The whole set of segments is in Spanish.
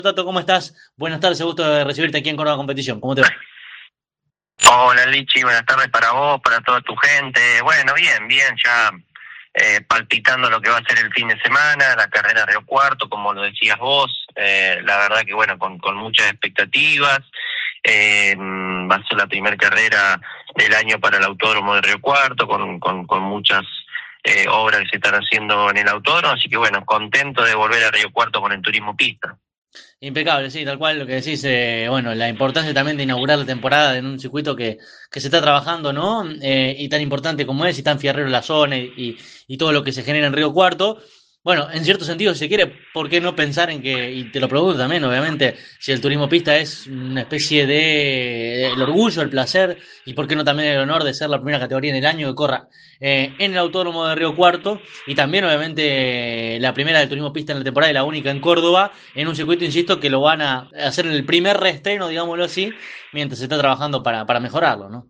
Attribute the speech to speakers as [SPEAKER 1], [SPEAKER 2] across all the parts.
[SPEAKER 1] Tato, ¿cómo estás? Buenas tardes, gusto de recibirte aquí en Córdoba Competición. ¿Cómo te va?
[SPEAKER 2] Hola Lichi, buenas tardes para vos, para toda tu gente. Bueno, bien, bien, ya palpitando lo que va a ser el fin de semana, la carrera Río Cuarto, como lo decías vos. La verdad que bueno, con muchas expectativas. Va a ser la primera carrera del año para el Autódromo de Río Cuarto, con muchas obras que se están haciendo en el autódromo, así que bueno, contento de volver a Río Cuarto con el turismo pista.
[SPEAKER 1] Impecable, sí, tal cual lo que decís. Bueno, la importancia también de inaugurar la temporada en un circuito que se está trabajando, ¿no? Y tan importante como es, y tan fierrero la zona y todo lo que se genera en Río Cuarto. Bueno, en cierto sentido, si se quiere, ¿por qué no pensar en que, y te lo pregunto también, obviamente, si el turismo pista es una especie de el orgullo, el placer, y por qué no también el honor de ser la primera categoría en el año que corra en el Autódromo de Río Cuarto, y también, obviamente, la primera del turismo pista en la temporada y la única en Córdoba, en un circuito, insisto, que lo van a hacer en el primer reestreno, digámoslo así, mientras se está trabajando para mejorarlo, ¿no?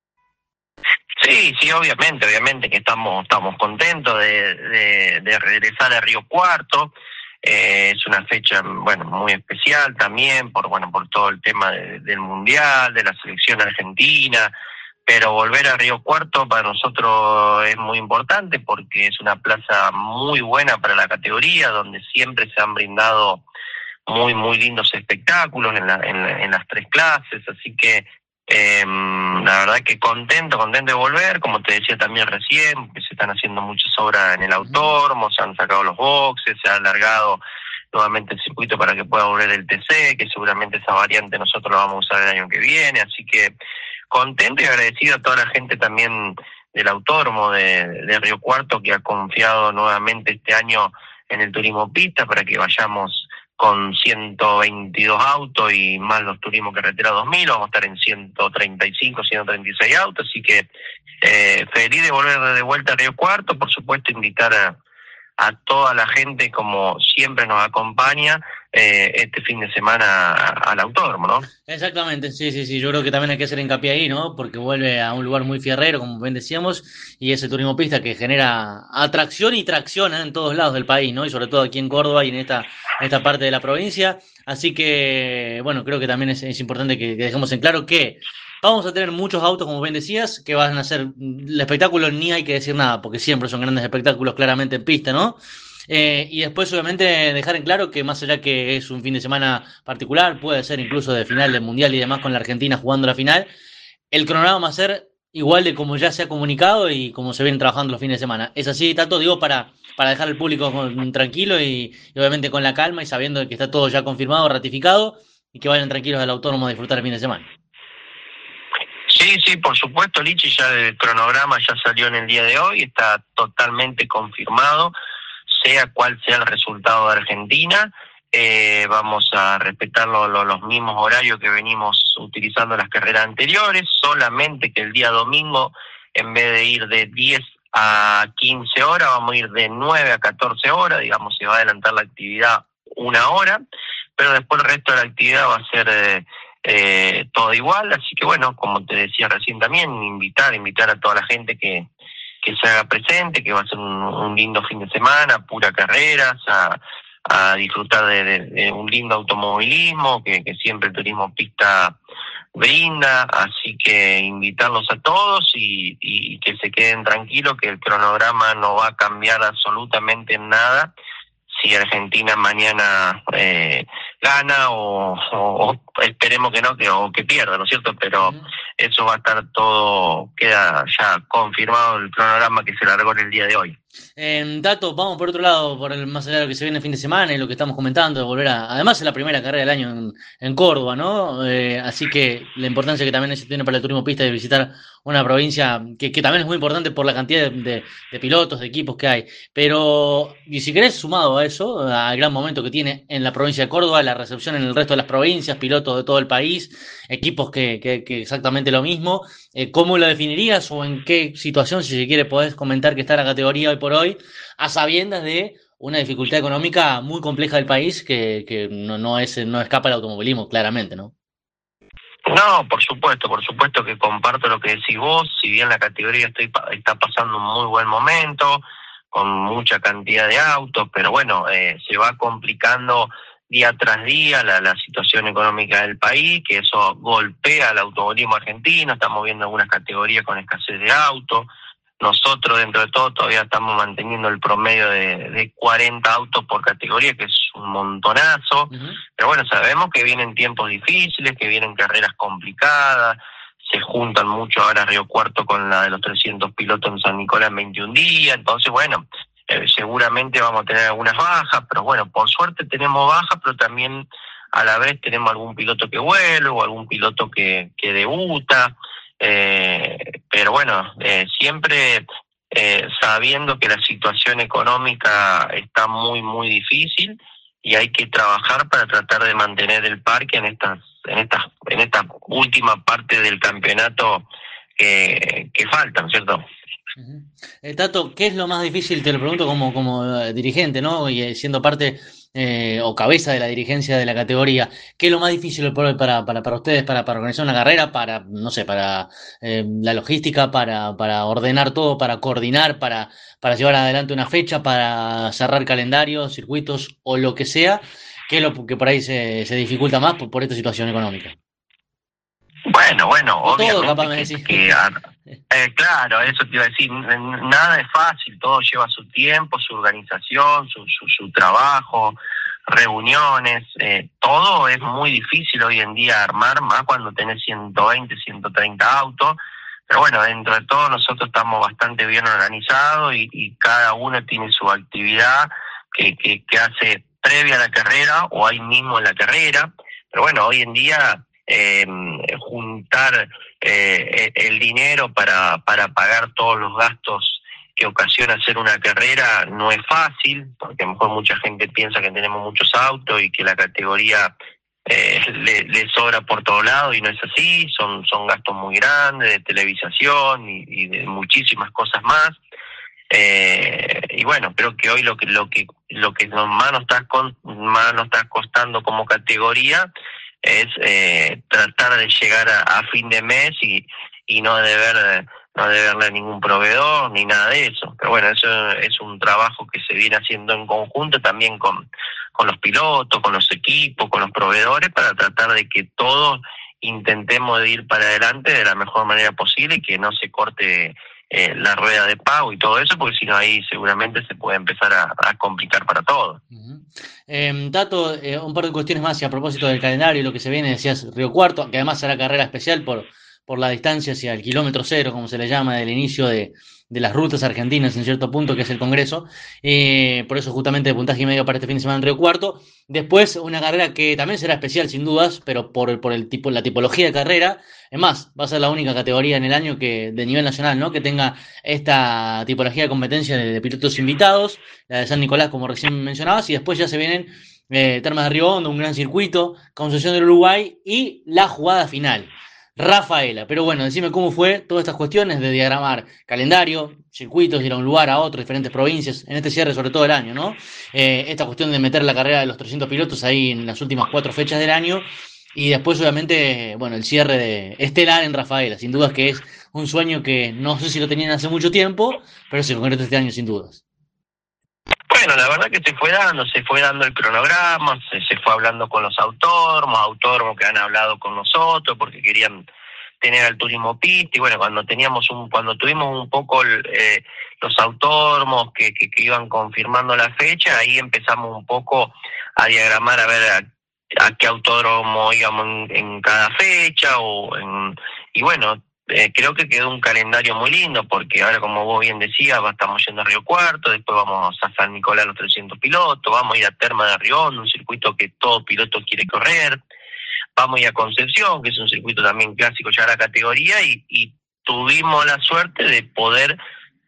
[SPEAKER 2] Sí, sí, obviamente que estamos contentos de regresar a Río Cuarto. Es una fecha, bueno, muy especial también por todo el tema del Mundial, de la selección argentina, pero volver a Río Cuarto para nosotros es muy importante porque es una plaza muy buena para la categoría, donde siempre se han brindado muy lindos espectáculos en las tres clases, así que la verdad que contento de volver, como te decía también recién, que se están haciendo muchas obras en el
[SPEAKER 1] Ujú.
[SPEAKER 2] autódromo, se han sacado los boxes, se ha alargado nuevamente el circuito para que pueda volver el TC, que seguramente esa variante nosotros la vamos a usar el año que viene, así que contento y agradecido a toda la gente también del autódromo de Río Cuarto que ha confiado nuevamente este año en el turismo pista para que vayamos con 122 autos y más los turismo carretera 2000, vamos a estar en 135, 136 autos, así que feliz de volver de vuelta a Río Cuarto, por supuesto invitar a toda la gente como siempre nos acompaña este fin de semana al autódromo, ¿no?
[SPEAKER 1] Exactamente, sí, sí, sí, yo creo que también hay que hacer hincapié ahí, ¿no? Porque vuelve a un lugar muy fierrero, como bien decíamos, y ese turismo pista que genera atracción y tracción, ¿eh? En todos lados del país, ¿no? Y sobre todo aquí en Córdoba y en esta parte de la provincia. Así que, bueno, creo que también es importante que dejemos en claro que vamos a tener muchos autos, como bien decías, que van a ser el espectáculo, ni hay que decir nada, porque siempre son grandes espectáculos claramente en pista, ¿no? Y después, obviamente, dejar en claro que más allá que es un fin de semana particular, puede ser incluso de final del Mundial y demás con la Argentina jugando la final, el cronograma va a ser igual de como ya se ha comunicado y como se vienen trabajando los fines de semana. Es así, Tato, digo, para dejar al público tranquilo y obviamente con la calma y sabiendo que está todo ya confirmado, ratificado y que vayan tranquilos al autónomo a disfrutar el fin de semana.
[SPEAKER 2] Sí, sí, por supuesto, Lichi, ya el cronograma ya salió en el día de hoy, está totalmente confirmado, sea cual sea el resultado de Argentina. Vamos a respetar los mismos horarios que venimos utilizando en las carreras anteriores, solamente que el día domingo, en vez de ir de 10 a 15 horas, vamos a ir de 9 a 14 horas, digamos, se va a adelantar la actividad una hora, pero después el resto de la actividad va a ser todo igual, así que bueno, como te decía recién también, invitar a toda la gente que se haga presente, que va a ser un lindo fin de semana, pura carreras, a disfrutar de un lindo automovilismo, que siempre el turismo pista brinda, así que invitarlos a todos y que se queden tranquilos que el cronograma no va a cambiar absolutamente en nada si Argentina mañana gana o esperemos que no, o que pierda, ¿no es cierto? Pero
[SPEAKER 1] Ujú.
[SPEAKER 2] eso va a estar todo, queda ya confirmado el cronograma que se largó en el día de hoy.
[SPEAKER 1] Dato, vamos por otro lado, más allá de lo que se viene el fin de semana y lo que estamos comentando, de volver además es la primera carrera del año en Córdoba, ¿no? Así que la importancia que también se tiene para el turismo pista de visitar una provincia que también es muy importante por la cantidad de pilotos, de equipos que hay. Pero, y si querés, sumado a eso, al gran momento que tiene en la provincia de Córdoba, la recepción en el resto de las provincias, pilotos de todo el país, equipos que exactamente lo mismo. ¿Cómo lo definirías o en qué situación, si se quiere, podés comentar que está la categoría hoy por hoy, a sabiendas de una dificultad económica muy compleja del país que no escapa al automovilismo, claramente, ¿no?
[SPEAKER 2] No, por supuesto que comparto lo que decís vos, si bien la categoría está pasando un muy buen momento, con mucha cantidad de autos, pero bueno, se va complicando día tras día la situación económica del país, que eso golpea al automovilismo argentino. Estamos viendo algunas categorías con escasez de autos. Nosotros, dentro de todo, todavía estamos manteniendo el promedio de 40 autos por categoría, que es un montonazo. Pero bueno, sabemos que vienen tiempos difíciles, que vienen carreras complicadas. Se juntan mucho ahora Río Cuarto con la de los 300 pilotos en San Nicolás en 21 días. Entonces, bueno, seguramente vamos a tener algunas bajas, pero bueno, por suerte tenemos bajas, pero también a la vez tenemos algún piloto que vuelve o algún piloto que debuta. Pero bueno, siempre sabiendo que la situación económica está muy, muy difícil y hay que trabajar para tratar de mantener el parque en esta última parte del campeonato que faltan, ¿cierto?
[SPEAKER 1] Tato, ¿qué es lo más difícil? Te lo pregunto como dirigente, ¿no? Y siendo parte o cabeza de la dirigencia de la categoría, ¿qué es lo más difícil para ustedes, para organizar una carrera, para, no sé, para la logística, para ordenar todo, para coordinar, para llevar adelante una fecha, para cerrar calendarios, circuitos o lo que sea? ¿Qué es lo que por ahí se dificulta más por esta situación económica?
[SPEAKER 2] Bueno,
[SPEAKER 1] O todo, capaz
[SPEAKER 2] obviamente
[SPEAKER 1] me decís.
[SPEAKER 2] claro, eso te iba a decir, nada es fácil, todo lleva su tiempo, su organización, su trabajo, reuniones, todo es muy difícil hoy en día armar, más cuando tenés 120, 130 autos, pero bueno, dentro de todo nosotros estamos bastante bien organizados y cada uno tiene su actividad que hace previa a la carrera o ahí mismo en la carrera, pero bueno, hoy en día juntar el dinero para pagar todos los gastos que ocasiona hacer una carrera no es fácil, porque a lo mejor mucha gente piensa que tenemos muchos autos y que la categoría le sobra por todos lados, y no es así. Son gastos muy grandes de televisación y de muchísimas cosas más. Y bueno, creo que hoy lo que más más nos está costando como categoría es tratar de llegar a fin de mes y no deberle a ningún proveedor ni nada de eso. Pero bueno, eso es un trabajo que se viene haciendo en conjunto también con los pilotos, con los equipos, con los proveedores, para tratar de que todos intentemos de ir para adelante de la mejor manera posible y que no se corte la rueda de pago y todo eso, porque si no ahí seguramente se puede empezar a complicar para todos.
[SPEAKER 1] Tato, un par de cuestiones más y a propósito del calendario y lo que se viene, decías Río Cuarto, que además será carrera especial por la distancia hacia el kilómetro cero, como se le llama, del inicio de las rutas argentinas en cierto punto, que es el Congreso. Por eso justamente de puntaje y medio para este fin de semana en Río Cuarto. Después una carrera que también será especial sin dudas, pero por el tipo, la tipología de carrera. Es más, va a ser la única categoría en el año que de nivel nacional, ¿no?, que tenga esta tipología de competencia de pilotos invitados, la de San Nicolás, como recién mencionabas, y después ya se vienen Termas de Río Hondo, un gran circuito, Concepción del Uruguay y la jugada final, Rafaela. Pero bueno, decime cómo fue todas estas cuestiones de diagramar calendario, circuitos, ir a un lugar, a otro, diferentes provincias, en este cierre sobre todo el año, ¿no? Esta cuestión de meter la carrera de los 300 pilotos ahí en las últimas 4 fechas del año. Y después, obviamente, bueno, el cierre de estelar en Rafaela. Sin dudas que es un sueño que no sé si lo tenían hace mucho tiempo, pero se concretó este año sin dudas.
[SPEAKER 2] Bueno, la verdad que se fue dando el cronograma, se fue hablando con los autódromos que han hablado con nosotros porque querían tener al turismo pista, y bueno, cuando tuvimos un poco los autódromos que iban confirmando la fecha, ahí empezamos un poco a diagramar a ver a qué autódromo íbamos en cada fecha y bueno, creo que quedó un calendario muy lindo, porque ahora, como vos bien decías, estamos yendo a Río Cuarto, después vamos a San Nicolás los 300 pilotos, vamos a ir a Termas de Río Hondo, un circuito que todo piloto quiere correr, vamos a ir a Concepción, que es un circuito también clásico ya de la categoría, y tuvimos la suerte de poder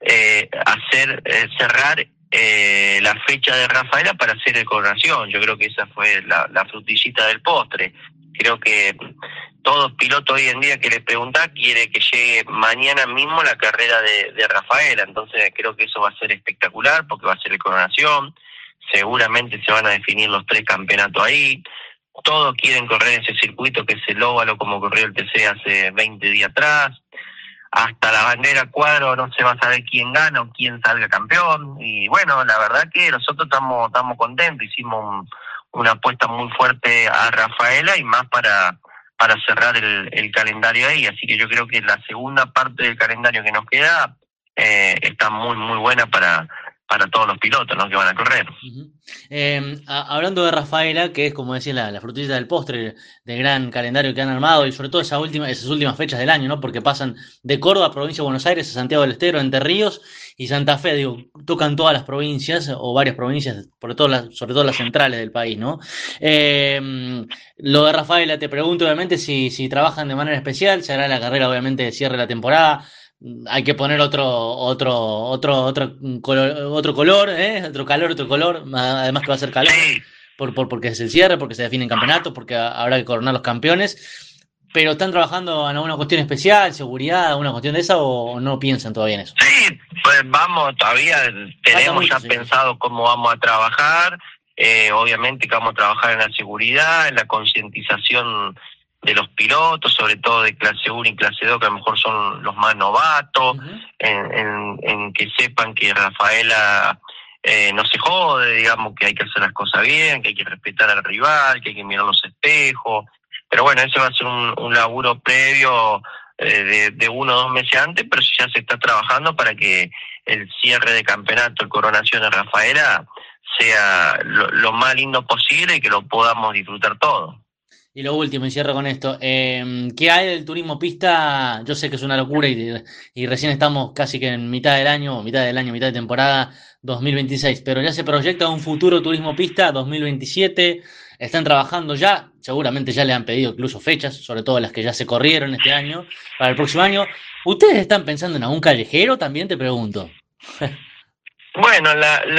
[SPEAKER 2] cerrar la fecha de Rafaela para hacer el coronación. Yo creo que esa fue la frutillita del postre. Creo que todo piloto hoy en día que le pregunta quiere que llegue mañana mismo la carrera de Rafaela, entonces creo que eso va a ser espectacular porque va a ser el coronación, seguramente se van a definir los 3 campeonatos ahí, todos quieren correr ese circuito que es el óvalo como corrió el TC hace 20 días atrás, hasta la bandera cuadro no se va a saber quién gana o quién salga campeón, y bueno, la verdad que nosotros estamos contentos, hicimos una apuesta muy fuerte a Rafaela y más para cerrar el calendario ahí. Así que yo creo que la segunda parte del calendario que nos queda está muy, muy buena para todos los pilotos, ¿no?, que van a correr.
[SPEAKER 1] Uh-huh. Hablando de Rafaela, que es como decía la frutilla del postre del gran calendario que han armado y sobre todo esas últimas fechas del año, ¿no? Porque pasan de Córdoba, provincia de Buenos Aires, a Santiago del Estero, Entre Ríos y Santa Fe, digo, tocan todas las provincias o varias provincias, sobre todo las centrales del país, ¿no? Lo de Rafaela, te pregunto obviamente si trabajan de manera especial, se hará la carrera obviamente de cierre de la temporada. Hay que poner otro color, ¿eh? Otro calor, otro color. Además que va a ser calor,
[SPEAKER 2] Sí,
[SPEAKER 1] porque es el cierre, porque se definen campeonatos, porque habrá que coronar los campeones. Pero ¿están trabajando en alguna cuestión especial, seguridad, alguna cuestión de esa, o no piensan todavía en eso?
[SPEAKER 2] sí, pues vamos, todavía
[SPEAKER 1] Falta
[SPEAKER 2] tenemos
[SPEAKER 1] mucho,
[SPEAKER 2] ya
[SPEAKER 1] sí.
[SPEAKER 2] pensado cómo vamos a trabajar. Obviamente que vamos a trabajar en la seguridad, en la concientización de los pilotos, sobre todo de clase 1 y clase 2, que a lo mejor son los más novatos,
[SPEAKER 1] Uh-huh.
[SPEAKER 2] en que sepan que Rafaela no se jode, digamos, que hay que hacer las cosas bien, que hay que respetar al rival, que hay que mirar los espejos. Pero bueno, ese va a ser un laburo previo de 1 o 2 meses antes, pero ya se está trabajando para que el cierre de campeonato, el coronación de Rafaela, sea lo más lindo posible y que lo podamos disfrutar todo.
[SPEAKER 1] Y lo último, y cierro con esto. ¿Qué hay del turismo pista? Yo sé que es una locura y recién estamos casi que en mitad de temporada 2026, pero ya se proyecta un futuro turismo pista 2027. Están trabajando ya, seguramente ya le han pedido incluso fechas, sobre todo las que ya se corrieron este año, para el próximo año. ¿Ustedes están pensando en algún callejero también, te pregunto?
[SPEAKER 2] Bueno,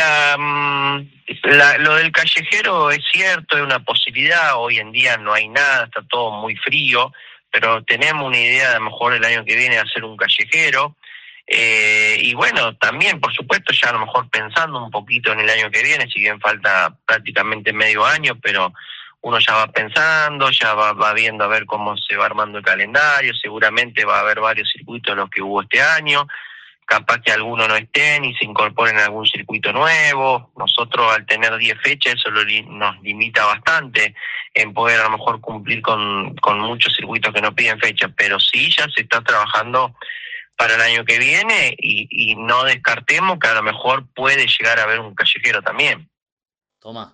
[SPEAKER 2] lo del callejero es cierto, es una posibilidad. Hoy en día no hay nada, está todo muy frío, pero tenemos una idea de a lo mejor el año que viene hacer un callejero. Y bueno, también, por supuesto, ya a lo mejor pensando un poquito en el año que viene, si bien falta prácticamente medio año, pero uno ya va pensando, ya va viendo a ver cómo se va armando el calendario. Seguramente va a haber varios circuitos de los que hubo este año, capaz que algunos no estén y se incorporen a algún circuito nuevo. Nosotros, al tener 10 fechas, eso nos limita bastante en poder a lo mejor cumplir con muchos circuitos que no piden fecha, pero sí ya se está trabajando para el año que viene y no descartemos que a lo mejor puede llegar a haber un callejero también.
[SPEAKER 1] Toma,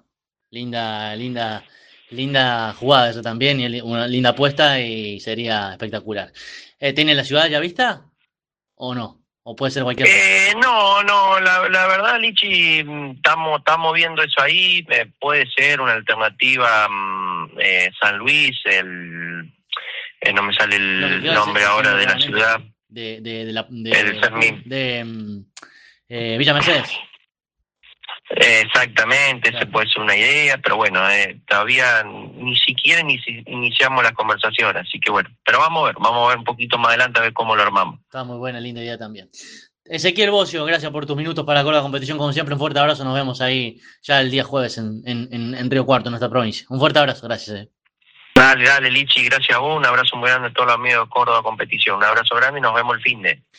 [SPEAKER 1] linda jugada eso también, y una linda apuesta y sería espectacular. ¿Tiene la ciudad ya vista o no? ¿O puede ser cualquier cosa?
[SPEAKER 2] No, la verdad, Lichi, estamos viendo eso ahí. Puede ser una alternativa, San Luis, no me sale
[SPEAKER 1] Lo que
[SPEAKER 2] el
[SPEAKER 1] quiero
[SPEAKER 2] nombre
[SPEAKER 1] es
[SPEAKER 2] ahora de la
[SPEAKER 1] seguramente
[SPEAKER 2] ciudad, el Fermín.
[SPEAKER 1] Villa Mercedes.
[SPEAKER 2] Exactamente, esa
[SPEAKER 1] Claro.
[SPEAKER 2] puede ser una idea, pero bueno, todavía ni siquiera iniciamos la conversación, así que bueno, pero vamos a ver un poquito más adelante a ver cómo lo armamos.
[SPEAKER 1] Está muy buena, linda idea también. Ezequiel Bocio, gracias por tus minutos para la competición. Como siempre, un fuerte abrazo. Nos vemos ahí ya el día jueves en Río Cuarto, en nuestra provincia. Un fuerte abrazo, gracias.
[SPEAKER 2] Dale, Lichi, gracias a vos, un abrazo muy grande a todos los amigos de Córdoba Competición, un abrazo grande y nos vemos el fin de.